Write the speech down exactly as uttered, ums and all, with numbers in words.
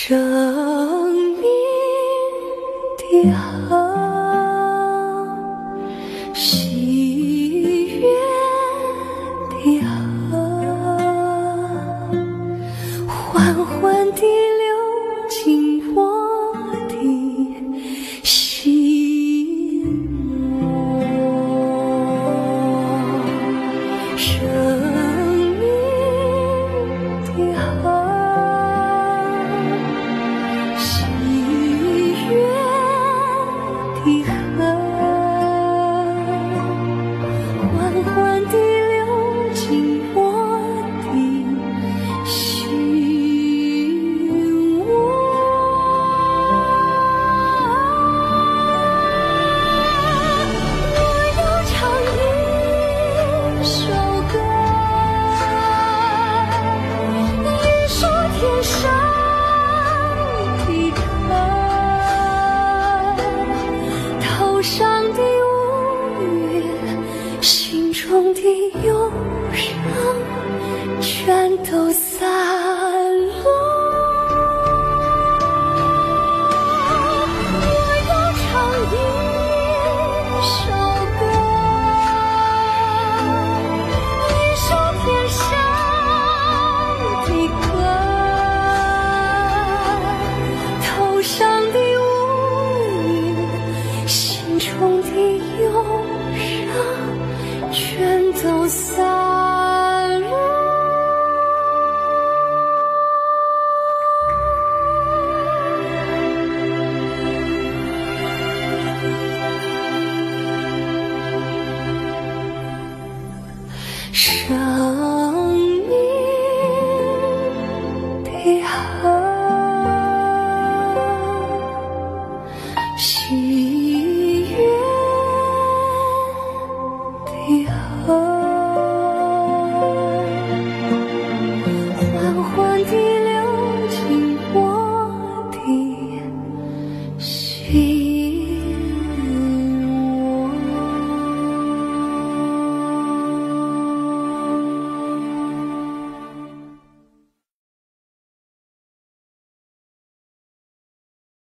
生命的河，喜悦的河，缓缓地流进我的心窝。生命的河，喜悦的河，缓缓地流进我的心窝。我要唱一首歌，一首天上的歌，头上的乌云，心中的忧伤，全都散落。我要唱一首歌，一首天上的歌，头上的乌云，心中的忧伤，全都散落。生命的河，喜悦的河，缓缓地